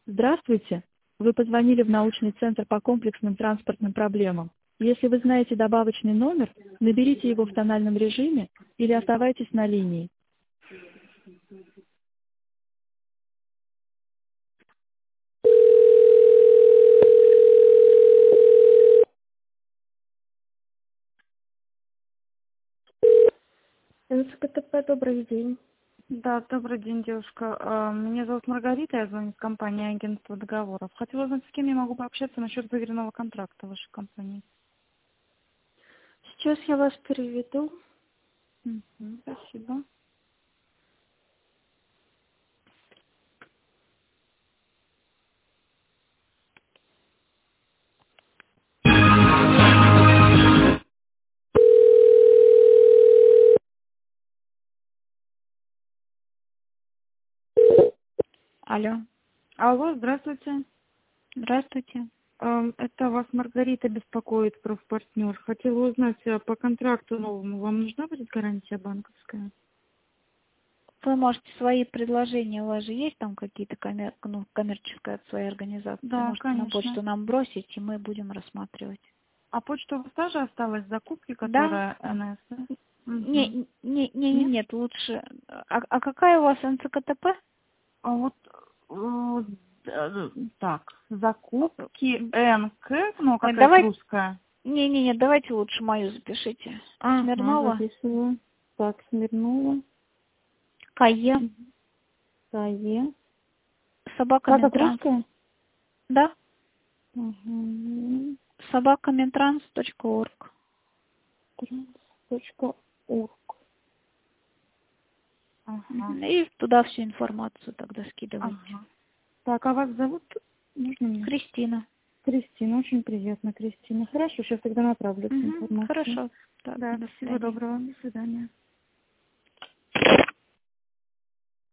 Здравствуйте! Вы позвонили в научный центр по комплексным транспортным проблемам. Если вы знаете добавочный номер, наберите его в тональном режиме или оставайтесь на линии. НСКТП, добрый день. Да, добрый день, девушка. Меня зовут Маргарита, я звоню с компании агентства договоров. Хотела узнать, с кем я могу пообщаться насчет заверенного контракта вашей компании. Сейчас я вас переведу. Спасибо. Алло, Алло, здравствуйте. здравствуйте. Это вас Маргарита беспокоит, профпартнер. Хотела узнать, по контракту новому вам нужна будет гарантия банковская? Вы можете свои предложения, у вас же есть там какие-то коммерческие от своей организации, Да, можете на конечно. почту нам бросить, и мы будем рассматривать. А почта у вас тоже осталась, закупки, Да? которая НС? Да? Мгм. Нет? Нет, лучше. А какая у вас НЦКТП? А вот так, закупки НК, ну Ой, какая-то давай. русская. Не, давайте лучше мою запишите. Ага, Смирнова, записываю. Так, Смирнова, КЕ, КЕ. собака Как Минтранс. русская? Да? Угу. собакаминтранс.орг. Транс.орг. Ага, И туда всю информацию тогда скидывайте. ага. Так, а вас зовут? Можно мне? Кристина. Кристина, очень приятно, Кристина. Хорошо, сейчас тогда направлю эту информацию. Хорошо. Так, Да, до всего свидания. доброго, до свидания.